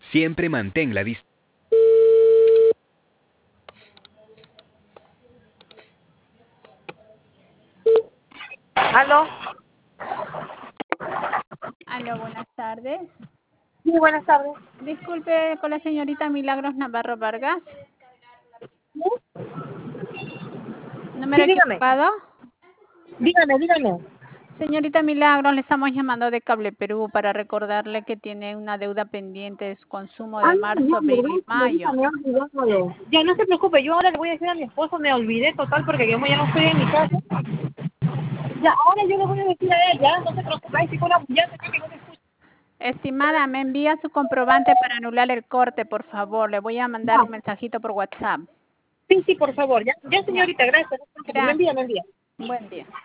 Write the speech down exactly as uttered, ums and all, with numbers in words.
Siempre mantén la distancia. ¿Aló? Aló, buenas tardes. Sí, buenas tardes. Disculpe, con la señorita Milagros Navarro Vargas. ¿Sí? ¿Número Sí, dígame. equivocado? Dígame, dígame. Señorita Milagros, le estamos llamando de Cable Perú para recordarle que tiene una deuda pendiente de su consumo de Ay, marzo, ya, abril y ¿verdad? Señorita, mayo. me he olvidado. Ya, no se preocupe, yo ahora le voy a decir a mi esposo, me olvidé total porque yo ya no estoy en mi casa. Ya, ahora yo le voy a decir a él, ya, no se preocupe. Ay, sí, con la ya, que no te escucho. Estimada, me envía su comprobante para anular el corte, por favor. Le voy a mandar un Ya. mensajito por WhatsApp. Sí, sí, por favor, ya. Ya, Ya, señorita, gracias. Me gracias. envía, me envía. Buen día.